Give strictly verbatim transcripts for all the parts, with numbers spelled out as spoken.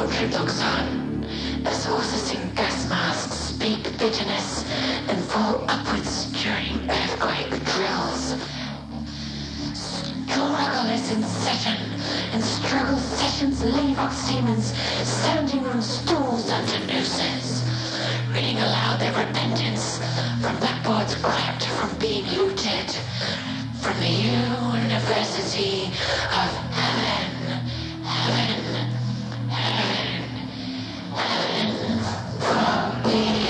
poetry looks on, as horses in gas masks speak bitterness and fall upwards during earthquake drills. Struggle is in session, and struggle sessions leave us demons standing on stools under nooses, reading aloud their repentance from blackboards cracked from being looted from the University of Heaven, Heaven, Heaven, Heaven forbid.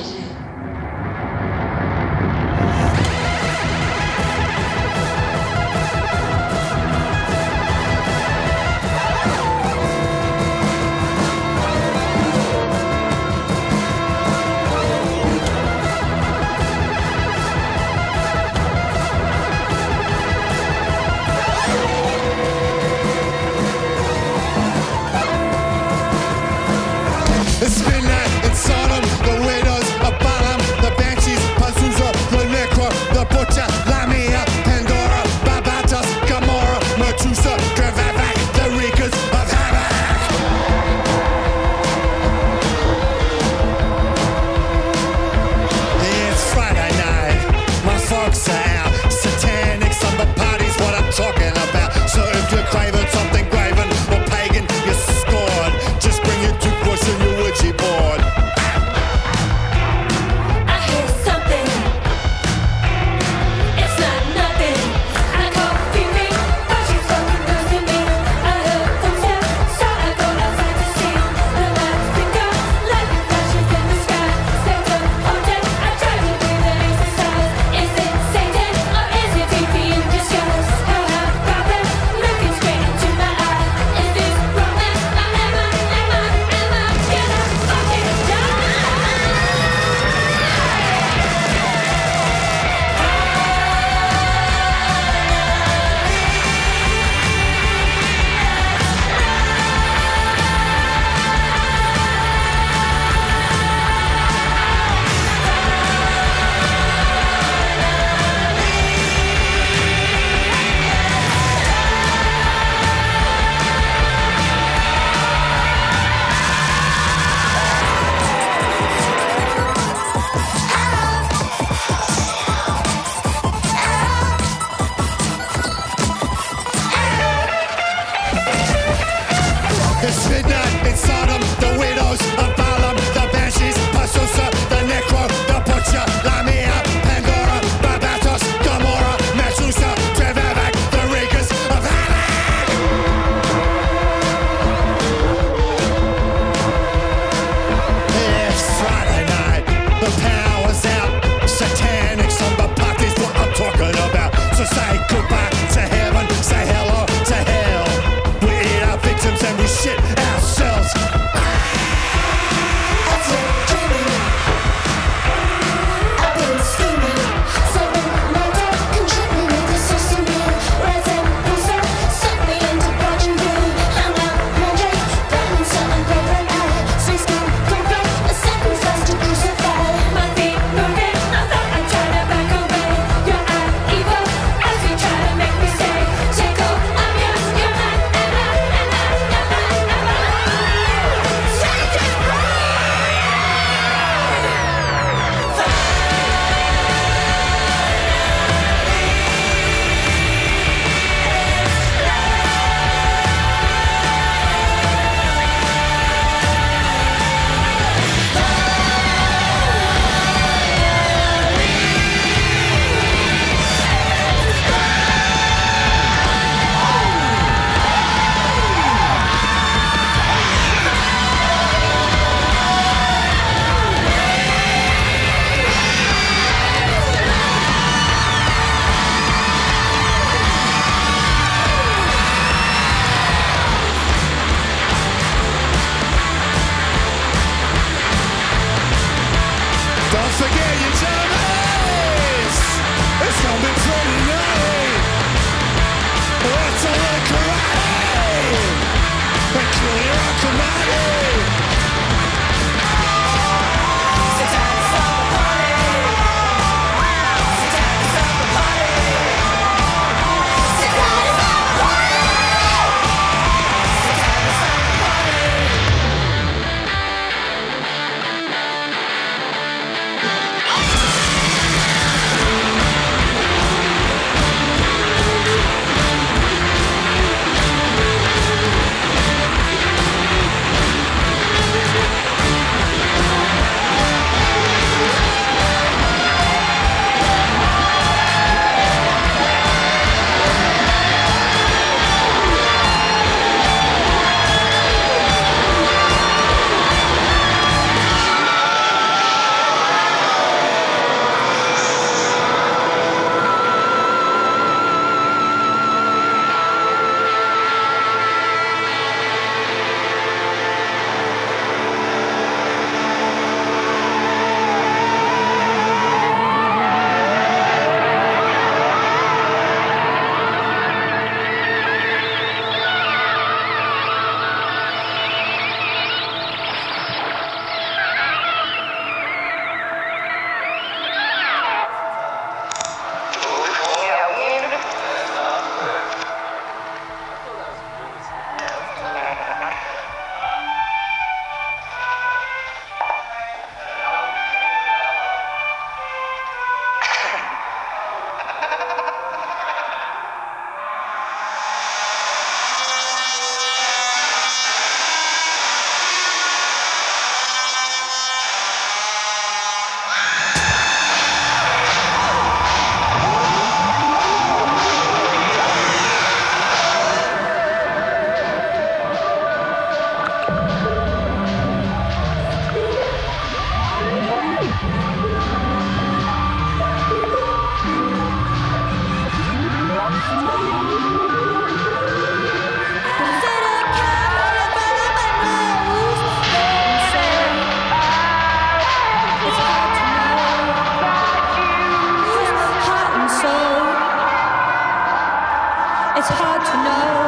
It's midnight in Sodom, the widows of Balaam, the banshees, Pazuzu, the Necro, the butcher, Lamia, Pandora, Barbatos, Gomorrah, Medusa, Gravavac, the reekers of havoc. It's Friday night, my folks are out, satanic summer parties, what I'm talking about. So if you're craving something graven or pagan, you're scored. Just bring your toothbrush and your Ouija board. I hear something. It's not nothing. I call fury, but she's fucking losing me. I heard footsteps, so I go outside to see. The lights twinkle, lightning flashes in the sky. Stay up all day, I try to breathe and exercise. Is it Satan or is it T V in disguise? How have problem looking straight into my eye? Is this romance or am I, am I, am I gonna fucking die? It's midnight in Sodom, the widows of Balaam, the banshees, Pazuzu, the Necro, the butcher, Lamia, Pandora, Barbatos, Gomorrah, Medusa, Gravavac, the reekers of havoc. It's Friday night, the power's out, satanic summer parties, what I'm talking about. So say goodbye to heaven, say hello to hell. We eat our victims and we shit ourselves. to know.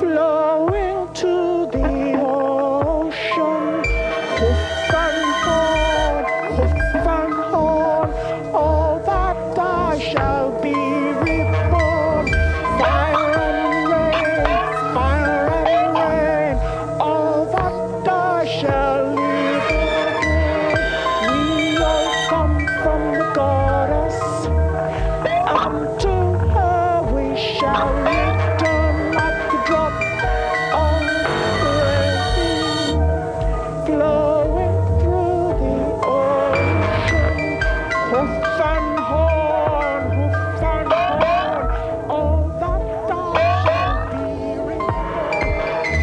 flowing to the ocean. Hoof and horn, hoof and horn, oh that I shall be reborn. Fire and rain, fire and rain, oh that I shall live again. We all come from the goddess, and to her we shall return like a drop of rain flowing through the ocean. Hoof and horn, hoof and horn, oh that I shall be reborn.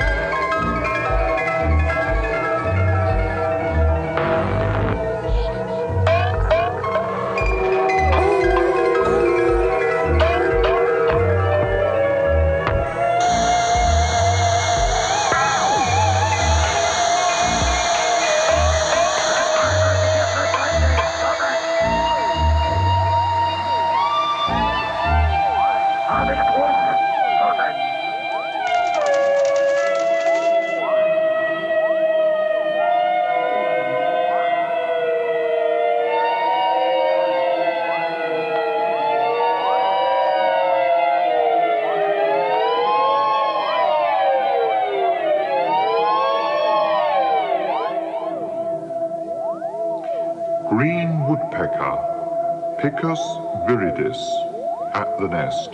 Green woodpecker, Picus viridis, at the nest.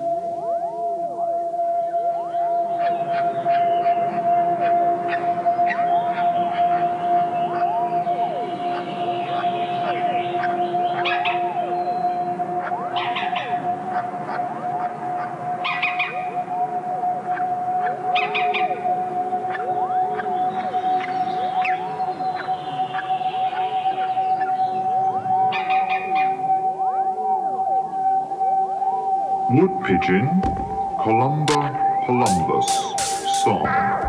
Wood pigeon, Columba columbus, song.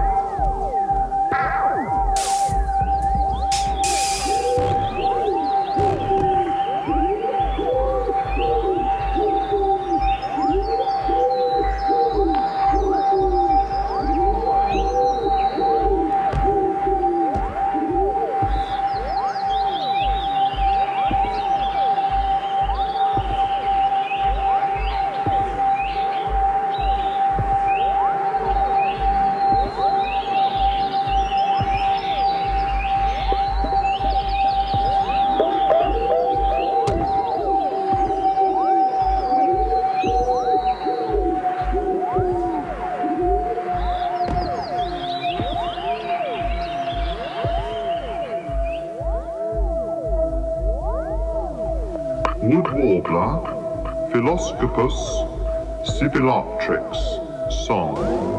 Wood warbler, Philoscopus sibilatrix, song.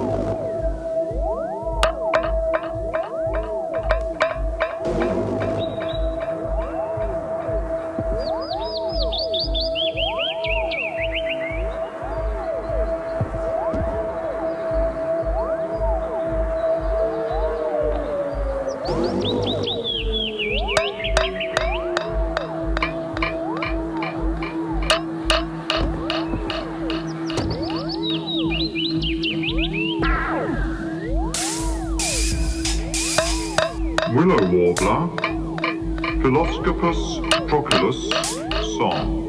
Willow warbler, Philoscopus trochilus, song.